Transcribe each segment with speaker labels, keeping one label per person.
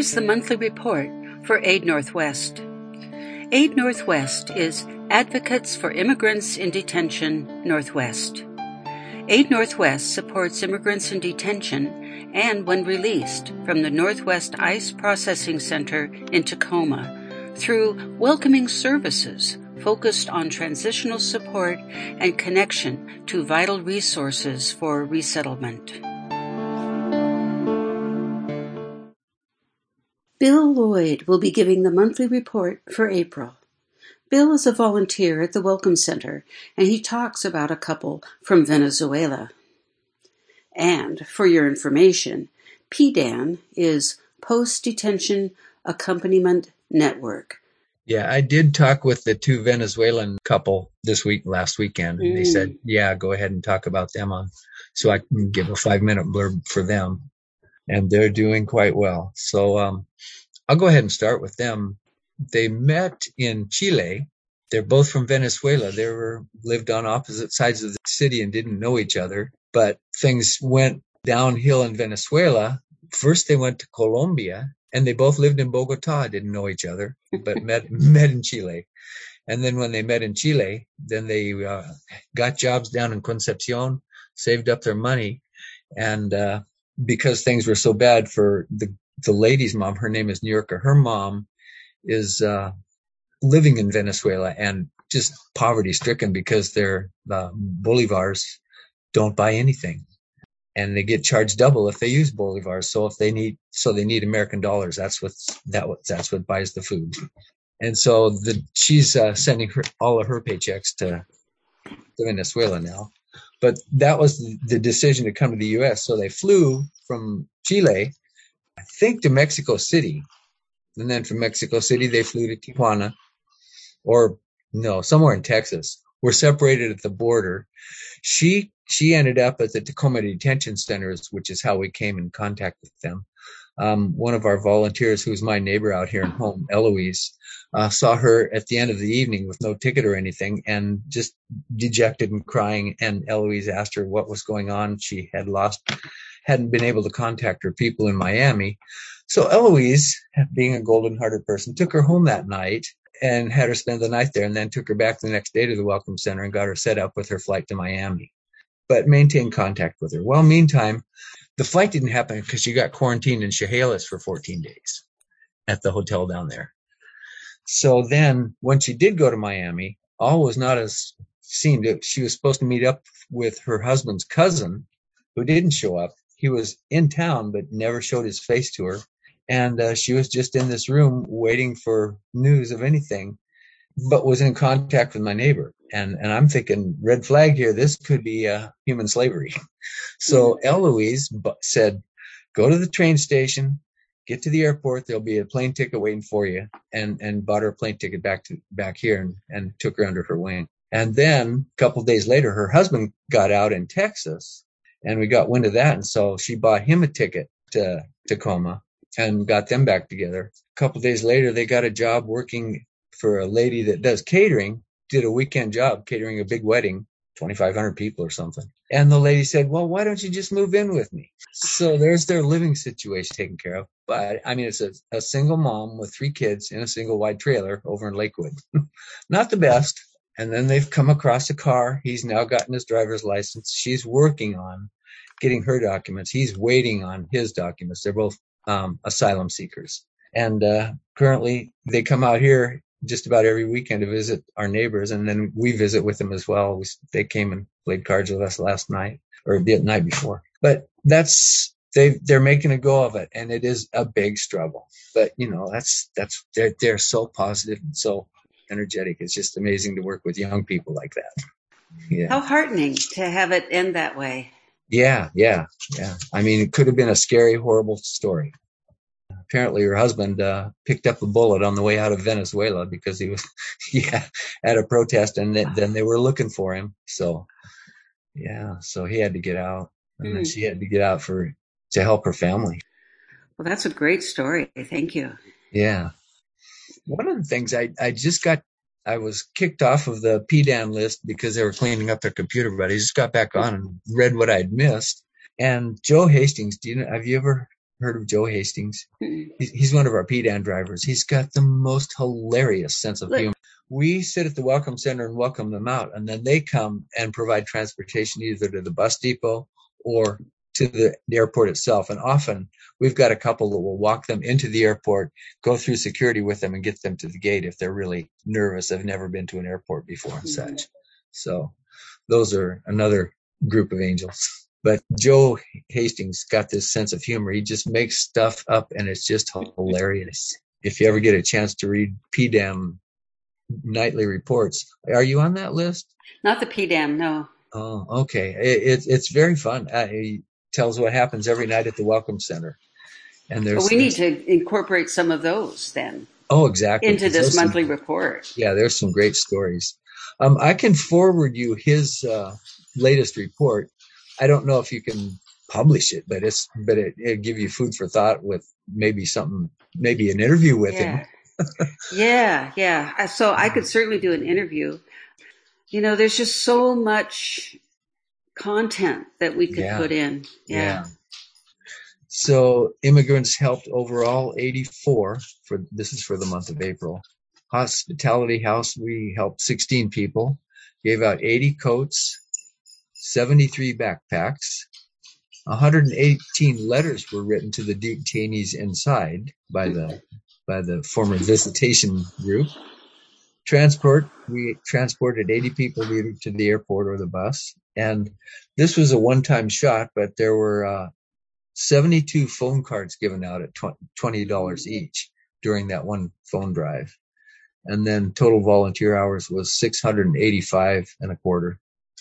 Speaker 1: Here's the monthly report for Aid Northwest. Aid Northwest is Advocates for Immigrants in Detention Northwest. Aid Northwest supports immigrants in detention and when released from the Northwest ICE Processing Center in Tacoma through welcoming services focused on transitional support and connection to vital resources for resettlement. Bill Lloyd will be giving the monthly report for April. Bill is a volunteer at the Welcome Center, and he talks about a couple from Venezuela. And for your information, PDAN is Post-Detention Accompaniment Network.
Speaker 2: Yeah, I did talk with the two Venezuelan couple last weekend, and they said, yeah, go ahead and talk about them so I can give a 5-minute blurb for them. And they're doing quite well. So I'll go ahead and start with them. They met in Chile. They're both from Venezuela. They lived on opposite sides of the city and didn't know each other. But things went downhill in Venezuela. First, they went to Colombia, and they both lived in Bogota, didn't know each other, but met in Chile. And then when they met in Chile, then they got jobs down in Concepcion, saved up their money, and because things were so bad for the lady's mom, her name is Niurka, her mom is living in Venezuela and just poverty stricken because their bolivars don't buy anything, and they get charged double if they use bolivars. So they need American dollars. That's what buys the food. And so she's sending all of her paychecks to Venezuela now. But that was the decision to come to the U.S. So they flew from Chile, I think, to Mexico City. And then from Mexico City, they flew to Tijuana, somewhere in Texas. We're separated at the border. She ended up at the Tacoma Detention Centers, which is how we came in contact with them. One of our volunteers, who's my neighbor out here at home, Eloise, saw her at the end of the evening with no ticket or anything and just dejected and crying. And Eloise asked her what was going on. She hadn't been able to contact her people in Miami. So Eloise, being a golden-hearted person, took her home that night and had her spend the night there, and then took her back the next day to the Welcome Center and got her set up with her flight to Miami, but maintained contact with her. Well, meantime, the flight didn't happen because she got quarantined in Chehalis for 14 days at the hotel down there. So then when she did go to Miami, all was not as seemed. She was supposed to meet up with her husband's cousin, who didn't show up. He was in town, but never showed his face to her. And she was just in this room waiting for news of anything, but was in contact with my neighbor. And I'm thinking, red flag here, this could be human slavery. So Eloise said, go to the train station, get to the airport, there'll be a plane ticket waiting for you, and bought her a plane ticket back here and took her under her wing. And then a couple of days later, her husband got out in Texas, and we got wind of that. And so she bought him a ticket to Tacoma and got them back together. A couple of days later, they got a job working for a lady that does catering, did a weekend job catering a big wedding, 2,500 people or something. And the lady said, well, why don't you just move in with me? So there's their living situation taken care of. But I mean, it's a single mom with 3 kids in a single wide trailer over in Lakewood. Not the best. And then they've come across a car. He's now gotten his driver's license. She's working on getting her documents. He's waiting on his documents. They're both asylum seekers. And currently they come out here just about every weekend to visit our neighbors, and then we visit with them as well. They came and played cards with us last night, or the night before. But they're making a go of it, and it is a big struggle. But they're so positive and so energetic. It's just amazing to work with young people like that. Yeah.
Speaker 1: How heartening to have it end that way.
Speaker 2: Yeah. I mean, it could have been a scary, horrible story. Apparently her husband picked up a bullet on the way out of Venezuela because he was at a protest, and then they were looking for him. So he had to get out, and then she had to get out to help her family.
Speaker 1: Well, that's a great story. Thank you.
Speaker 2: Yeah. One of the things I was kicked off of the PDAN list because they were cleaning up their computer, but I just got back on and read what I'd missed. And Joe Hastings, have you ever heard of Joe Hastings?
Speaker 1: Mm-mm.
Speaker 2: He's one of our PDAN drivers. He's got the most hilarious sense of humor. We sit at the Welcome Center and welcome them out, and then they come and provide transportation either to the bus depot or to the airport itself. And often we've got a couple that will walk them into the airport, go through security with them, and get them to the gate if they're really nervous, have never been to an airport before and such. So those are another group of angels. But Joe Hastings got this sense of humor. He just makes stuff up, and it's just hilarious. If you ever get a chance to read PDAM nightly reports, are you on that list?
Speaker 1: Not the PDAM, no.
Speaker 2: Oh, okay. It's very fun. He tells what happens every night at the Welcome Center, and
Speaker 1: We need to incorporate some of those then.
Speaker 2: Oh, exactly.
Speaker 1: Into this monthly report.
Speaker 2: Yeah, there's some great stories. I can forward you his latest report. I don't know if you can publish it, but it'll give you food for thought with maybe an interview with him.
Speaker 1: Yeah. So I could certainly do an interview. There's just so much content that we could put in. Yeah.
Speaker 2: So Immigrants helped overall 84 this is for the month of April. Hospitality House, we helped 16 people, gave out 80 coats, 73 backpacks, 118 letters were written to the detainees inside by the former visitation group. Transport, we transported 80 people either to the airport or the bus. And this was a one-time shot, but there were 72 phone cards given out at $20 each during that one phone drive. And then total volunteer hours was 685 and a quarter.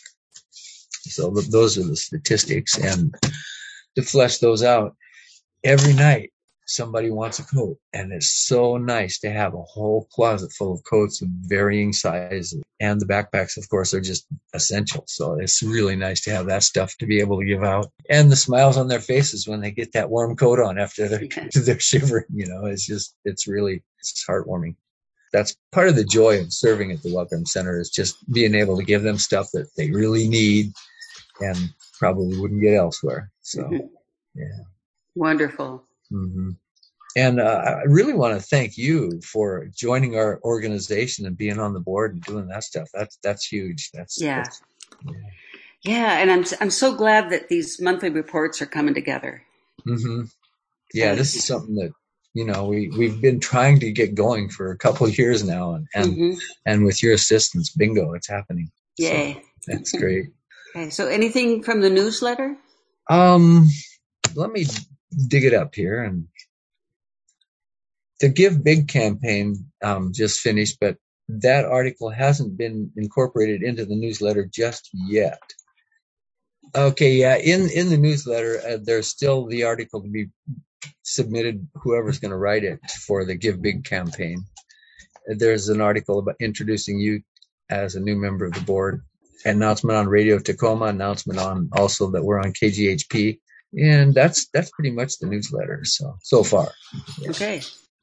Speaker 2: So those are the statistics. And to flesh those out, every night somebody wants a coat. And it's so nice to have a whole closet full of coats of varying sizes. And the backpacks, of course, are just essential. So it's really nice to have that stuff to be able to give out. And the smiles on their faces when they get that warm coat on after they're shivering, it's heartwarming. That's part of the joy of serving at the Welcome Center, is just being able to give them stuff that they really need and probably wouldn't get elsewhere. So, yeah.
Speaker 1: Wonderful.
Speaker 2: Mm-hmm. And I really want to thank you for joining our organization and being on the board and doing that stuff. That's huge.
Speaker 1: Yeah, and I'm so glad that these monthly reports are coming together.
Speaker 2: Mm-hmm. Yeah, this is something that we've been trying to get going for a couple of years now, and with your assistance, bingo, it's happening.
Speaker 1: Yay!
Speaker 2: So, that's great.
Speaker 1: Okay, so anything from the newsletter?
Speaker 2: Let me dig it up here. And the Give Big campaign just finished, but that article hasn't been incorporated into the newsletter just yet. Okay, yeah, in the newsletter, there's still the article to be submitted, whoever's going to write it for the Give Big campaign. There's an article about introducing you as a new member of the board, announcement on Radio Tacoma, announcement on also that we're on KGHP, and that's pretty much the newsletter so far. Yeah.
Speaker 1: Okay.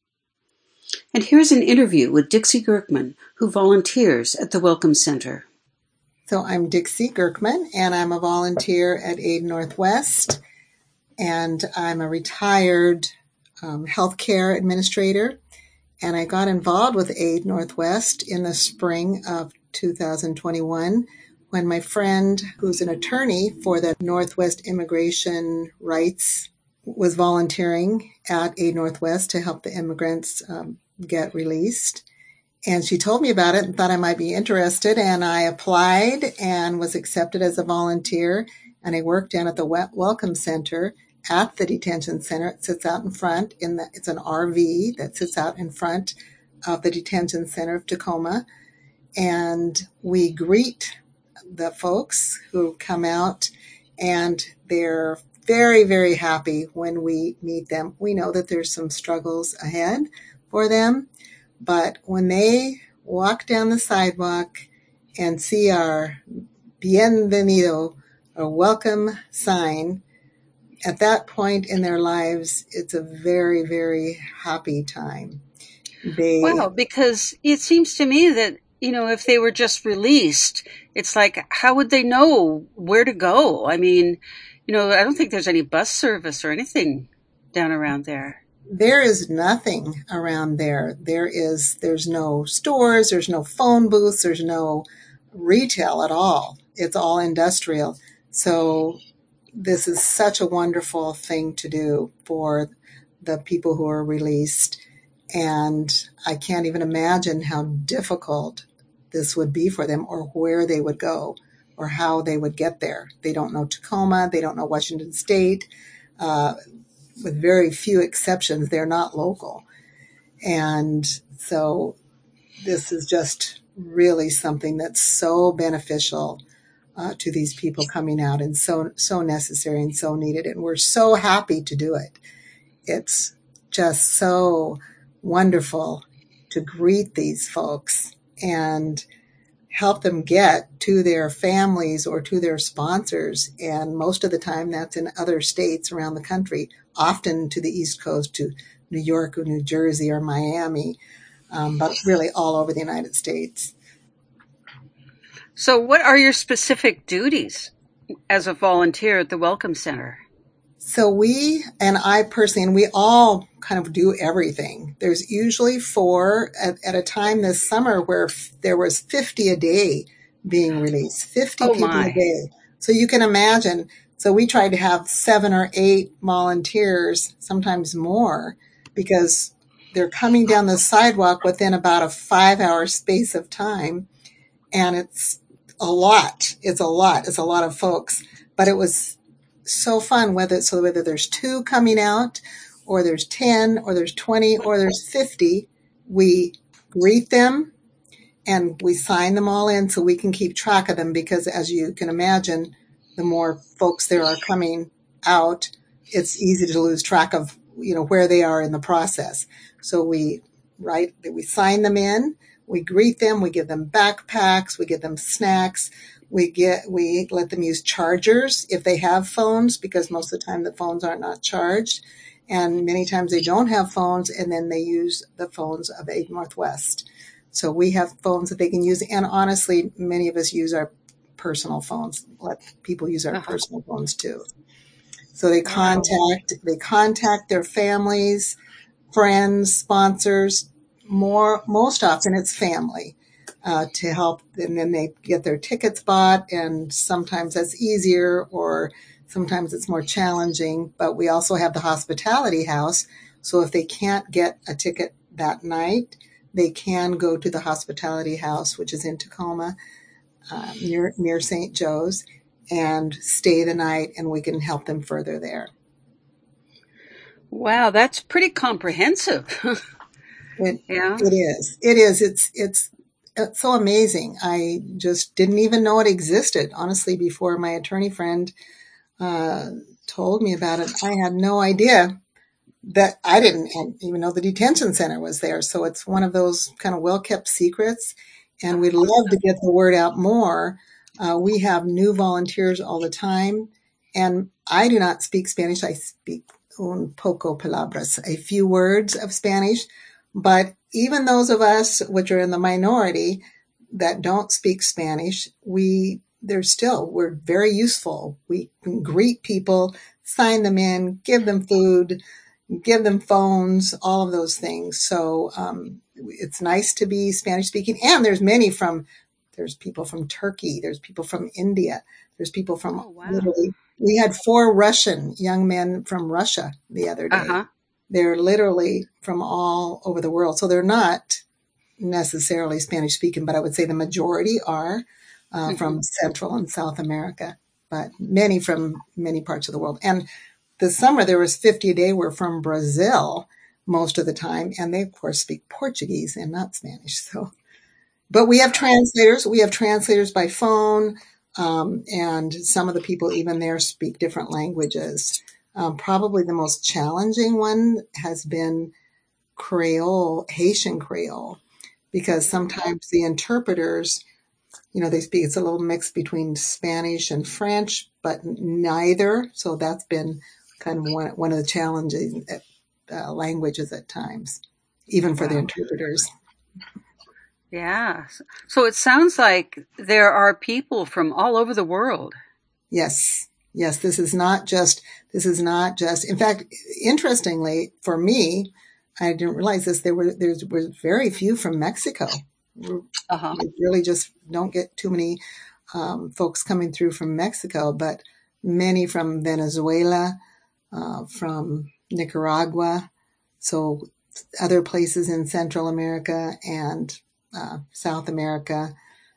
Speaker 1: And here's an interview with Dixie Gerkman, who volunteers at the Welcome Center.
Speaker 3: So I'm Dixie Gerkman, and I'm a volunteer at Aid Northwest, and I'm a retired healthcare administrator, and I got involved with Aid Northwest in the spring of 2021 when my friend, who's an attorney for the Northwest Immigration Rights, was volunteering at Aid Northwest to help the immigrants get released. And she told me about it and thought I might be interested, and I applied and was accepted as a volunteer, and I worked down at the Welcome Center at the detention center. It sits out in front. It's an RV that sits out in front of the detention center of Tacoma, and we greet the folks who come out, and they're very, very happy when we meet them. We know that there's some struggles ahead for them, but when they walk down the sidewalk and see our bienvenido, or welcome sign, at that point in their lives, it's a very, very happy time.
Speaker 1: Because it seems to me that, if they were just released, it's like, how would they know where to go? I mean, I don't think there's any bus service or anything. down around there?
Speaker 3: There is nothing around there. There's no stores, there's no phone booths, there's no retail at all. It's all industrial. So this is such a wonderful thing to do for the people who are released. And I can't even imagine how difficult this would be for them, or where they would go, or how they would get there. They don't know Tacoma. They don't know Washington State. With very few exceptions, they're not local. And so this is just really something that's so beneficial to these people coming out, and so necessary and so needed. And we're so happy to do it. It's just so wonderful to greet these folks and help them get to their families or to their sponsors. And most of the time that's in other states around the country, often to the East Coast, to New York or New Jersey or Miami, but really all over the United States.
Speaker 1: So what are your specific duties as a volunteer at the Welcome Center?
Speaker 3: So we, and I personally, and we all kind of do everything. There's usually four at a time this summer where there was 50 a day being released, 50
Speaker 1: Oh
Speaker 3: people
Speaker 1: my.
Speaker 3: a day. So you can imagine. So we tried to have 7 or 8 volunteers, sometimes more, because they're coming down the sidewalk within about a 5-hour space of time. And it's a lot. It's a lot. It's a lot of folks. But it was so fun, whether there's 2 coming out, or there's 10, or there's 20, or there's 50, we greet them and we sign them all in so we can keep track of them, because as you can imagine, the more folks there are coming out, it's easy to lose track of, where they are in the process. So we sign them in, we greet them, we give them backpacks, we give them snacks. We let them use chargers if they have phones, because most of the time the phones are not charged. And many times they don't have phones, and then they use the phones of Aid Northwest. So we have phones that they can use. And honestly, many of us use our personal phones. Let people use our personal phones too. So they contact their families, friends, sponsors. Most often it's family. To help, and then they get their tickets bought, and sometimes that's easier, or sometimes it's more challenging. But we also have the hospitality house, so if they can't get a ticket that night, they can go to the hospitality house, which is in Tacoma, near St. Joe's, and stay the night, and we can help them further there.
Speaker 1: Wow, that's pretty comprehensive. Yeah.
Speaker 3: It is. It's so amazing. I just didn't even know it existed, honestly, before my attorney friend told me about it. I had no idea that I didn't even know the detention center was there. So it's one of those kind of well-kept secrets, and we'd love to get the word out more. We have new volunteers all the time, and I do not speak Spanish. I speak un poco palabras, a few words of Spanish. But even those of us which are in the minority that don't speak Spanish, we're very useful. We can greet people, sign them in, give them food, give them phones, all of those things. So it's nice to be Spanish speaking. And there's people from Turkey, there's people from India, there's people from literally, we had 4 Russian young men from Russia the other day. They're literally from all over the world. So they're not necessarily Spanish speaking, but I would say the majority are from Central and South America, but many from many parts of the world. And this summer there was 50 a day were from Brazil most of the time. And they, of course, speak Portuguese and not Spanish. So, but we have translators. We have translators by phone. And some of the people even there speak different languages. Probably the most challenging one has been Creole, Haitian Creole, because sometimes the interpreters, they speak, it's a little mix between Spanish and French, but neither. So that's been kind of one of the challenging languages at times, even for the interpreters.
Speaker 1: Yeah. So it sounds like there are people from all over the world.
Speaker 3: Yes. Yes, this is not just, in fact, interestingly, for me, I didn't realize this, there were very few from Mexico.
Speaker 1: Uh-huh.
Speaker 3: We really just don't get too many folks coming through from Mexico, but many from Venezuela, from Nicaragua, so other places in Central America and South America,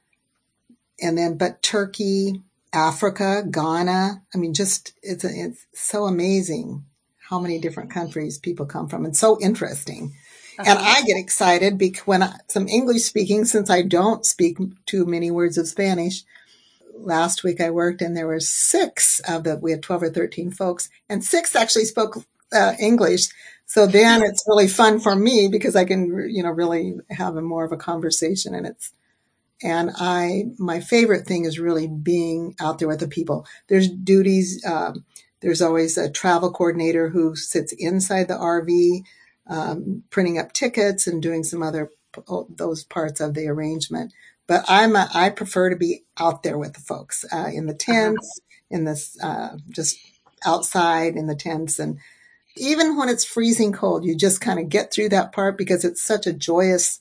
Speaker 3: and then but Turkey, Africa, Ghana. I mean, just it's so amazing how many different countries people come from, and so interesting. And I get excited because when some English speaking, since I don't speak too many words of Spanish. Last week I worked and there were we had 12 or 13 folks, and 6 actually spoke English. So then it's really fun for me because I can, really have more of a conversation, and my favorite thing is really being out there with the people. There's duties. There's always a travel coordinator who sits inside the RV, printing up tickets and doing some other those parts of the arrangement. But I prefer to be out there with the folks in the tents, in this just outside in the tents, and even when it's freezing cold, you just kind of get through that part because it's such a joyous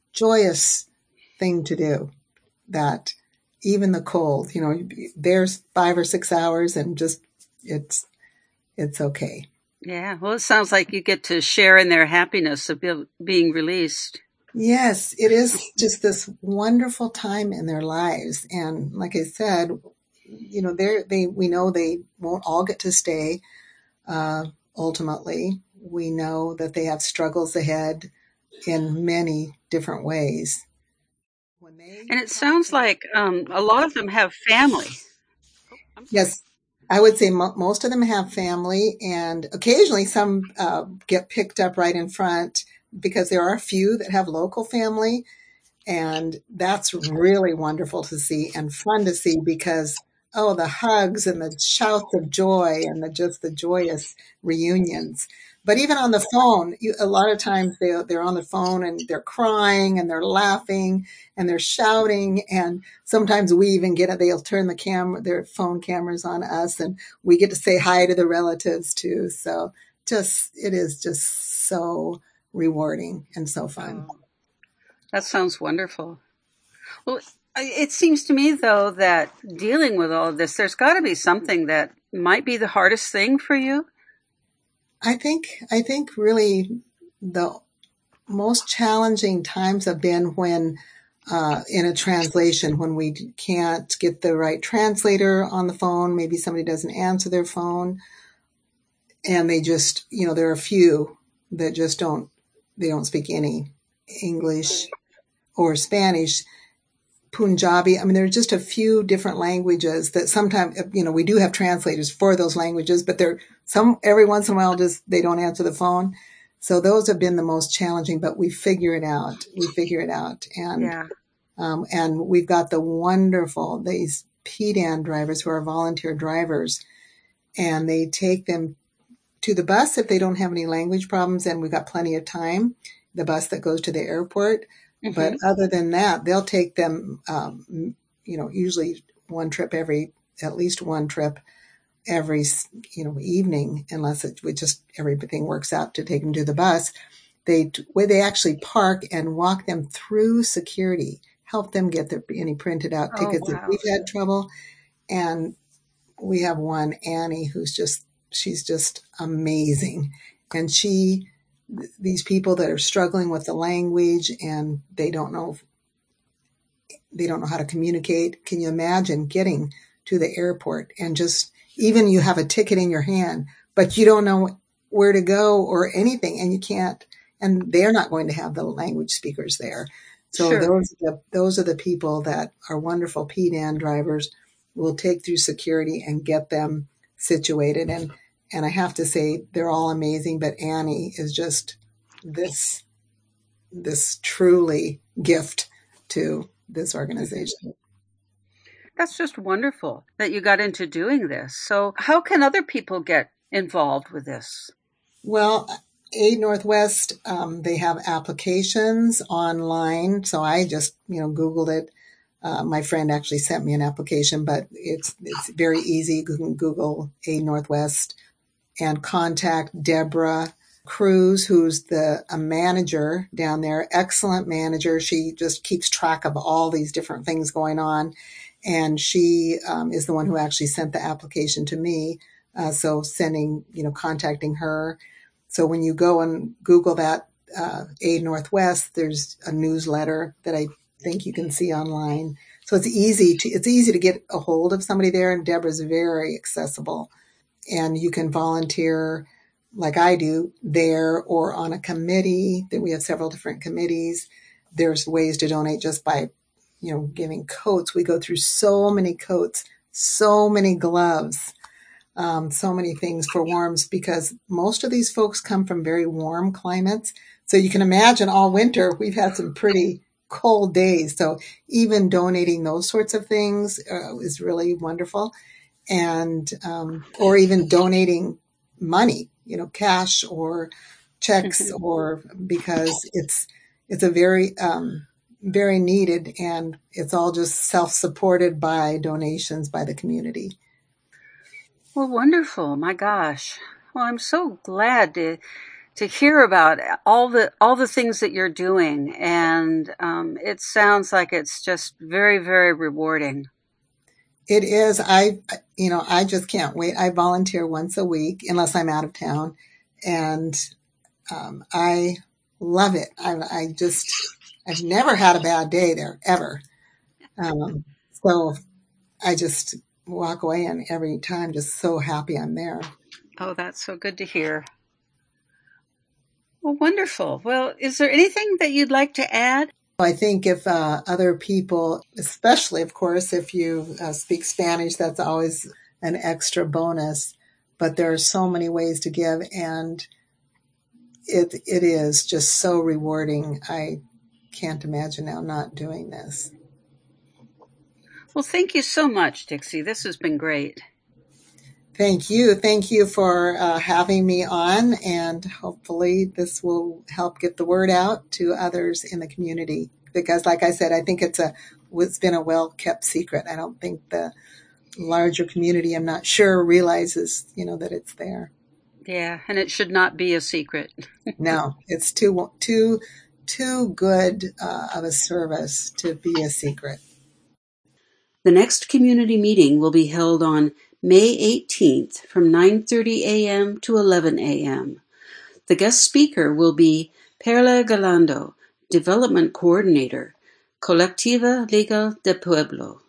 Speaker 3: thing to do. That even the cold, there's 5 or 6 hours, and just it's okay.
Speaker 1: Yeah, well, it sounds like you get to share in their happiness of being released.
Speaker 3: Yes, it is just this wonderful time in their lives. And like I said, we know they won't all get to stay. Ultimately, we know that they have struggles ahead in many different ways.
Speaker 1: And it sounds like a lot of them have family.
Speaker 3: Yes, I would say most of them have family, and occasionally some get picked up right in front because there are a few that have local family. And that's really wonderful to see and fun to see because, the hugs and the shouts of joy and just the joyous reunions. But even on the phone, a lot of times they're on the phone and they're crying and they're laughing and they're shouting. And sometimes we even they'll turn their phone cameras on us, and we get to say hi to the relatives too. So it is just so rewarding and so fun.
Speaker 1: Oh, that sounds wonderful. Well, it seems to me, though, that dealing with all of this, there's got to be something that might be the hardest thing for you.
Speaker 3: I think really the most challenging times have been when in a translation, when we can't get the right translator on the phone, maybe somebody doesn't answer their phone, and they just, there are a few that just don't speak any English or Spanish. Punjabi. I mean, there are just a few different languages that sometimes, we do have translators for those languages, but every once in a while, they don't answer the phone. So those have been the most challenging, but we figure it out. And we've got these PDAN drivers who are volunteer drivers, and they take them to the bus if they don't have any language problems, and we've got plenty of time, the bus that goes to the airport. Mm-hmm. But other than that, they'll take them, usually at least one trip every, evening, unless everything works out to take them to the bus. Where they actually park and walk them through security, help them get any printed out tickets if we've had trouble. And we have one, Annie, she's just amazing. And these people that are struggling with the language and they don't know how to communicate. Can you imagine getting to the airport and just, even you have a ticket in your hand, but you don't know where to go or anything, and you can't, and they're not going to have the language speakers there. So sure. Those are the people that are wonderful PDAN drivers will take through security and get them situated. And I have to say, they're all amazing, but Annie is just this truly gift to this organization.
Speaker 1: That's just wonderful that you got into doing this. So how can other people get involved with this?
Speaker 3: Well, Aid Northwest, they have applications online. So I just, Googled it. My friend actually sent me an application, but it's very easy. You can Google Aid Northwest and contact Deborah Cruz, who's a manager down there, excellent manager. She just keeps track of all these different things going on. And she is the one who actually sent the application to me. So contacting her. So when you go and Google that Aid Northwest, there's a newsletter that I think you can see online. So it's easy to get a hold of somebody there, and Deborah's very accessible. And you can volunteer like I do there or on a committee. That we have several different committees. There's ways to donate just by, giving coats. We go through so many coats, so many gloves, so many things for warms, because most of these folks come from very warm climates. So you can imagine all winter, we've had some pretty cold days. So even donating those sorts of things is really wonderful. And, or even donating money, cash or checks, or because it's a very, very needed, and it's all just self-supported by donations by the community.
Speaker 1: Well, wonderful. My gosh. Well, I'm so glad to hear about all the things that you're doing. And it sounds like it's just very, very rewarding.
Speaker 3: It is. I just can't wait. I volunteer once a week unless I'm out of town. And I love it. I've never had a bad day there, ever. So I just walk away, and every time just so happy I'm there.
Speaker 1: Oh, that's so good to hear. Well, wonderful. Well, is there anything that you'd like to add?
Speaker 3: I think if other people, especially, of course, if you speak Spanish, that's always an extra bonus. But there are so many ways to give, and it is just so rewarding. I can't imagine now not doing this.
Speaker 1: Well, thank you so much, Dixie. This has been great.
Speaker 3: Thank you. Thank you for having me on, and hopefully this will help get the word out to others in the community. Because like I said, I think it's been a well-kept secret. I don't think the larger community, I'm not sure, realizes, that it's there.
Speaker 1: Yeah, and it should not be a secret.
Speaker 3: No, it's too good of a service to be a secret.
Speaker 1: The next community meeting will be held on May 18th from 9:30 a.m. to 11 a.m. The guest speaker will be Perla Galando, Development Coordinator, Colectiva Liga de Pueblo.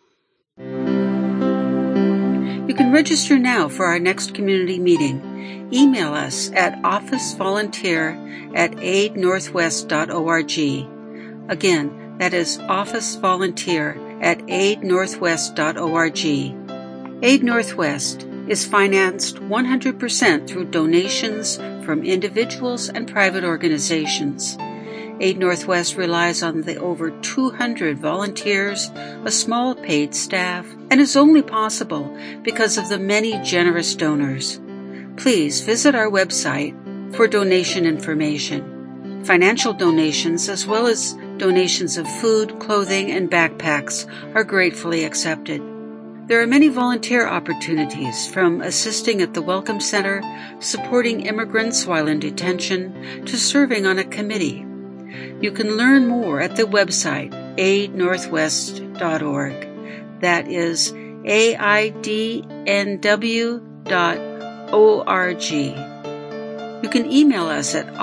Speaker 1: You can register now for our next community meeting. Email us at officevolunteer@aidnorthwest.org. Again, that is officevolunteer@aidnorthwest.org. Aid Northwest is financed 100% through donations from individuals and private organizations. Aid Northwest relies on the over 200 volunteers, a small paid staff, and is only possible because of the many generous donors. Please visit our website for donation information. Financial donations, as well as donations of food, clothing, and backpacks, are gratefully accepted. There are many volunteer opportunities, from assisting at the Welcome Center, supporting immigrants while in detention, to serving on a committee. You can learn more at the website aidnorthwest.org. That is aidnw.org. You can email us at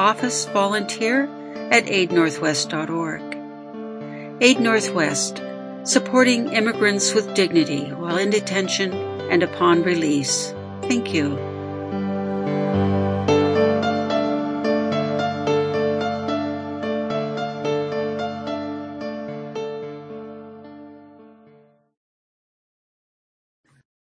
Speaker 1: officevolunteer@aidnorthwest.org. Aid Northwest, supporting immigrants with dignity while in detention and upon release. Thank you.